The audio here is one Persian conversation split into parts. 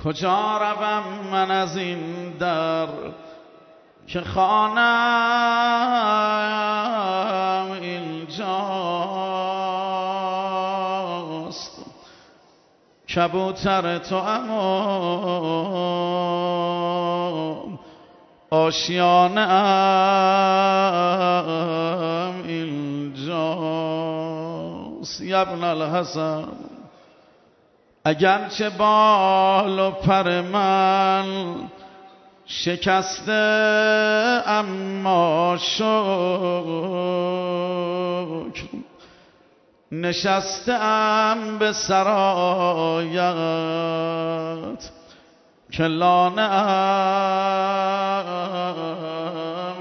کجا روم من از این در که خانم اینجاست. کبوتر تو اما آشیانه ام اینجاست. ابن الحسن اگرچه بال و پر من شکسته اما شکر نشسته ام به سرایت که لانه ام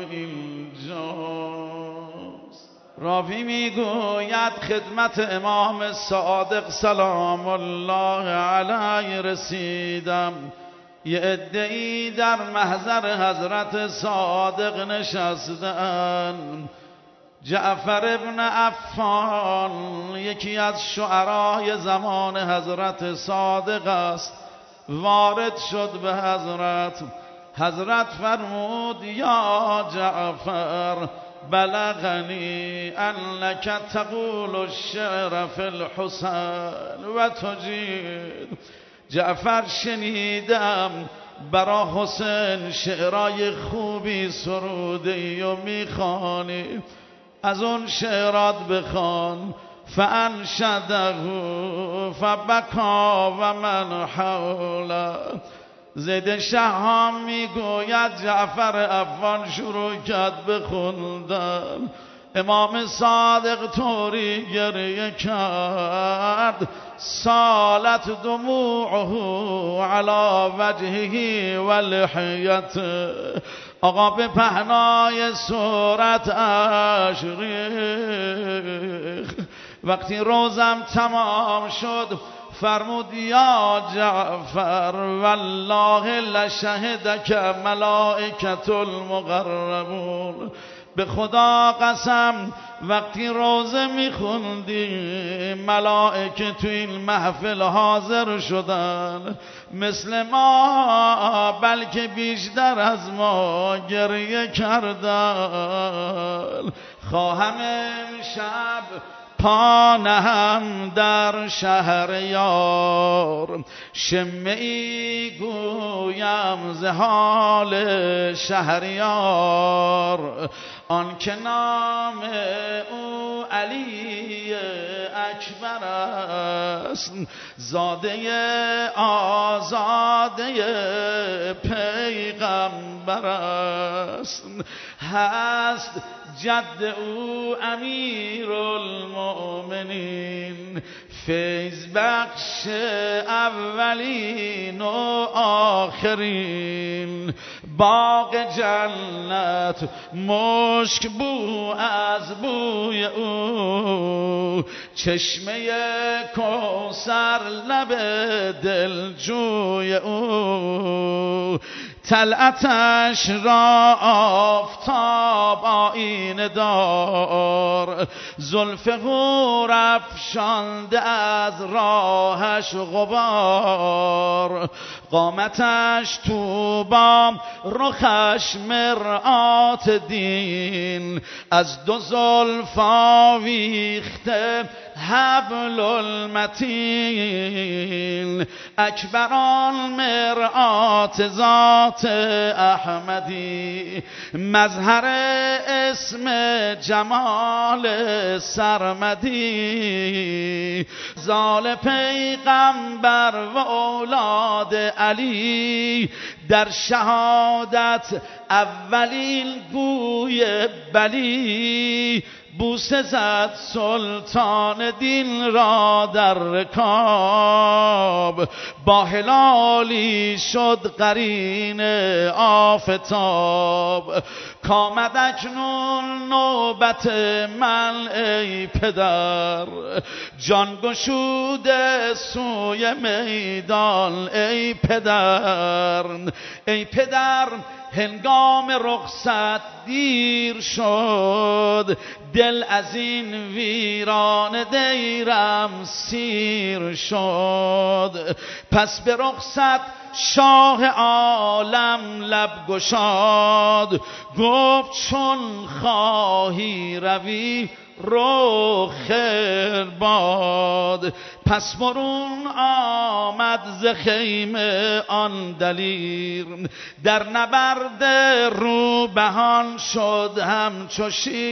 اینجاست. راوی میگوید خدمت امام صادق سلام الله علیه رسیدم. یه عده‌ای در محضر حضرت صادق نشستن. جعفر ابن عفان یکی از شعرای زمان حضرت صادق است. وارد شد به حضرت فرمود یا جعفر بلغنی انک تقول الشعر فی الحسن و تجید. جعفر شنیدم برا حسین شعرای خوبی سرودی و میخوانی، از اون شعرات بخوان. فانشده فبکا و من حوله. زید شهام میگوید جعفر عفان شروع کرد بخوندن. امام صادق طوری گریه کرد سالت دموعه علی وجهه و لحیته. آقا به پهنای صورت اشک ریخت. وقتی روزم تمام شد فرمود یا جعفر والله لشهدک ملائکة المقربون. به خدا قسم وقتی روزه میخوندی ملائکه تو این محفل حاضر شدن، مثل ما بلکه بیشتر از ما گریه کردن. خواهم امشب پا نهم در شهریار، شمعی گویم ز حال شهریار. آن که نام او علی اکبر است، زاده آزاده پیغمبر است. هست جد او امیر المؤمنین، فیض بخش اولین و آخرین. باغ جنت مشک بو از بوی او، چشمه کوثر لب دلجوی او. طلعتش را آفتاب آینه دار، زلف حور افشانده از راهش غبار. قامتش طوبی رخش مرآت دین، از دو زلف آویخته حبل المتین. اکبران مرآت ذات احمدی، مظهر اسم جمال سرمدی. زال پیغمبر و اولاد علی، در شهادت اولین گوی بلی. بوسه زد سلطان دین را در رکاب، با هلالی شد قرین آفتاب. کامد اکنون نوبت من ای پدر، جان گشوده سوی میدان ای پدر. ای پدر هنگام رخصت دیر شد، دل از این ویران دیرم سیر شد. پس به رخصت شاه عالم لب گشاد، گفت چون خواهی روی رو خیر باد. پس برون آمد ز خیمه آن دلیر، در نبرد روبهان شد همچو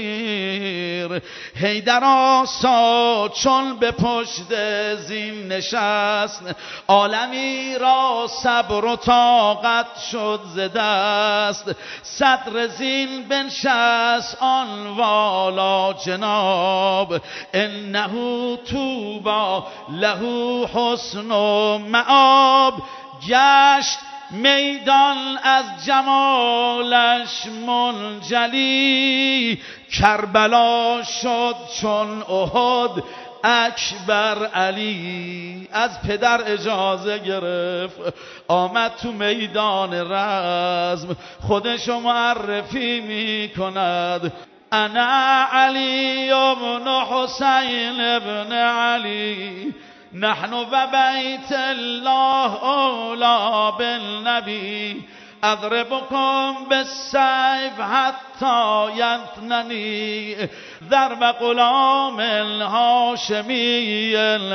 شیر. حیدر آسا چون به پشت زین نشست، عالمی را صبر و طاقت شد ز دست. صدر زین بنشست آن والا جناب، انه طوبی له حسن و مآب. گشت میدان از جمالش منجلی، کربلا شد چون احد اکبر علی. از پدر اجازه گرفت آمد تو میدان رزم، خودشو معرفی می کند. انا علی ابن حسین ابن علی، نحن و بیت الله اولا بالنبی. اضربكم بالسيف حتى ينثنني، ضرب غلام الهاشمي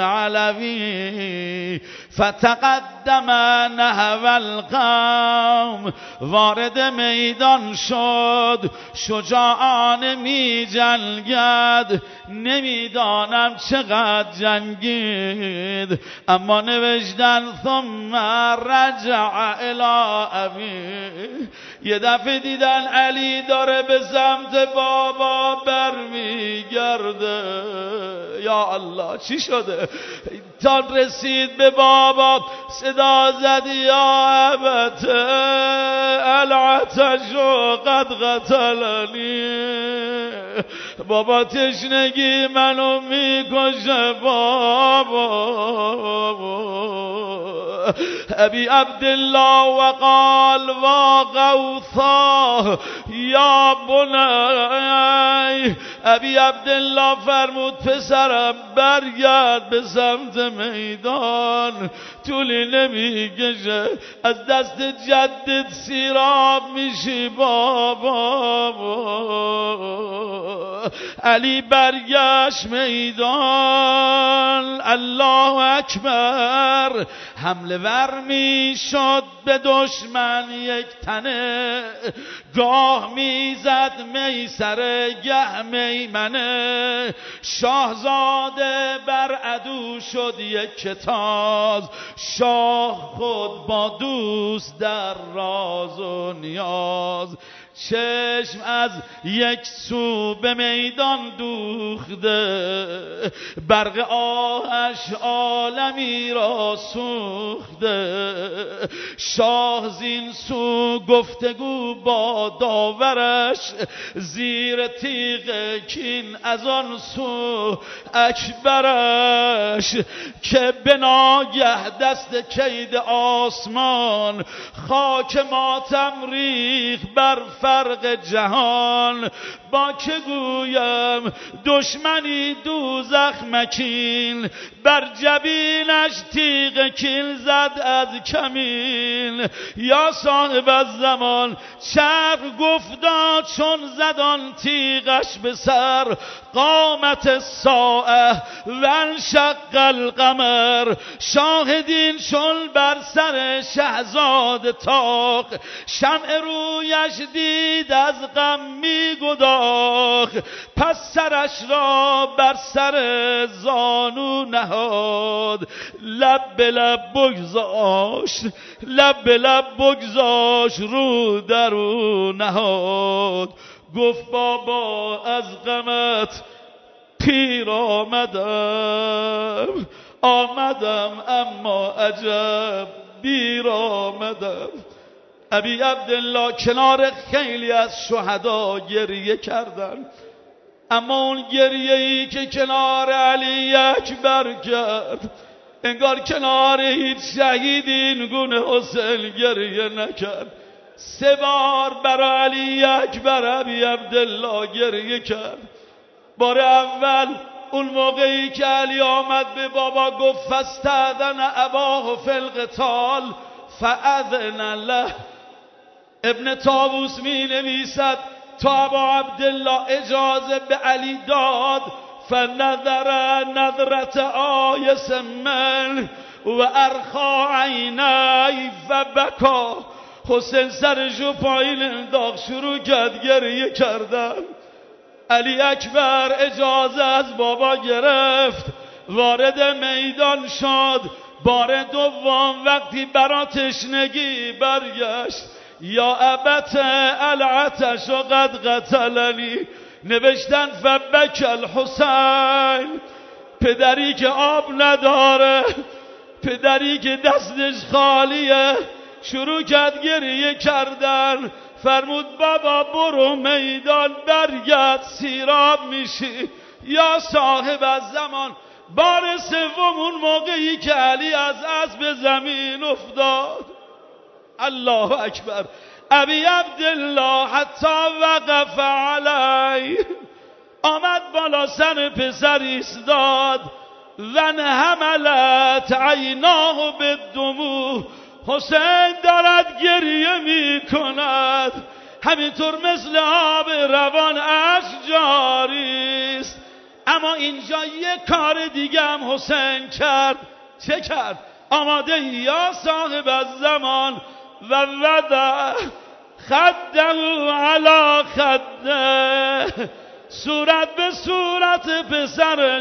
العلوي. فتقدم نحو القوم، وارد میدان شد شجاعانه می جنگد، نمیدانم چقدر جنگید. اما نوشتن ثم رجع الی ابی. یه دفعه دیدن علی داره به سمت بابا برمیگرده. یا الله چی شده؟ تا رسید به بابا صدا زد یا ابته العطش قد قتلنی. بابا تشنگی منو میکشه بابا. ابی عبدالله وقال و غوثا یا بنی. ابی عبدالله فرمود پسرم برگرد به سمت میدان، طولی نمیکشه، از دست جدت سیراب میشی بابا. علی برگشت میدان، الله اکبر. حمله ور میشد به دشمن یک تنه، گاه میزد میسره گه میمنه. شاهزاده بر عدو شد یک کتاز، شاه خود با دوست در راز و نیاز. چشم از یک سو به میدان دوخته، برق آهش عالمی را سوخته. شاه زین سو گفتگو با داورش، زیر تیغ کین از آن سو اکبرش. که به ناگه دست کید آسمان، خاک ماتم ریخ بر فرق جهان. با که گویم دشمنی دوزخ مکین، بر جبینش تیغ کین زد از کمین. یا صاحب الزمان چرخ گفتا چون زدان تیغش به سر، قامت الساعه و انشق القمر. شاهدین چون بر سر شهزاده تاق، شمع رویش دید از غم می گداخت. پس سرش را بر سر زانو نهاد، لب به لب بگذاشت، لب به لب بگذاشت، رو در او نهاد. گفت بابا از غمت پیر آمدم، اما عجب دیر آمدم. ابی عبدالله کنار خیلی از شهدا گریه کردن، اما اون گریه‌ای که کنار علی اکبر کرد انگار کنار هیچ شهید این گونه حسین گریه نکرد. 3 بار برای علی اکبر ابی عبدالله گریه کرد. بار اول اون موقعی که علی آمد به بابا گفت فاستأذن اباه فی القتال فاذن له. ابن طاووس می نویسد تا ابا عبدالله اجازه به علی داد فنظر نظرت آیس من و ارخا عینی و بکا. حسین سرشو پایین انداخت شروع کرد گریه کردن. علی اکبر اجازه از بابا گرفت وارد میدان شد. بار دوم وقتی برا تشنگی برگشت یا ابت العطش و قد قتلنی نوشتن فبک الحسین. پدری که آب نداره، پدری که دستش خالیه شروع کرد گریه کردن. فرمود بابا برو میدان برگرد سیراب میشی یا صاحب الزمان. بار سوم اون موقعی که علی از اسب زمین افتاد. الله اکبر. ابی عبدالله حتی وقف علی آمد بالا سر پسر ایستاد و حملت عیناه بالدموع. حسین دارد گریه می کند همینطور مثل آب روان اشک جاری است. اما اینجا یک کار دیگه هم حسین کرد. چه کرد؟ آماده یا صاحب الزمان و وضع خده علی خده. صورت به صورت پسرش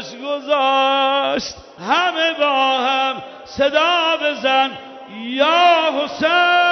گذاشت. همه با هم صدا بزن یا حسین.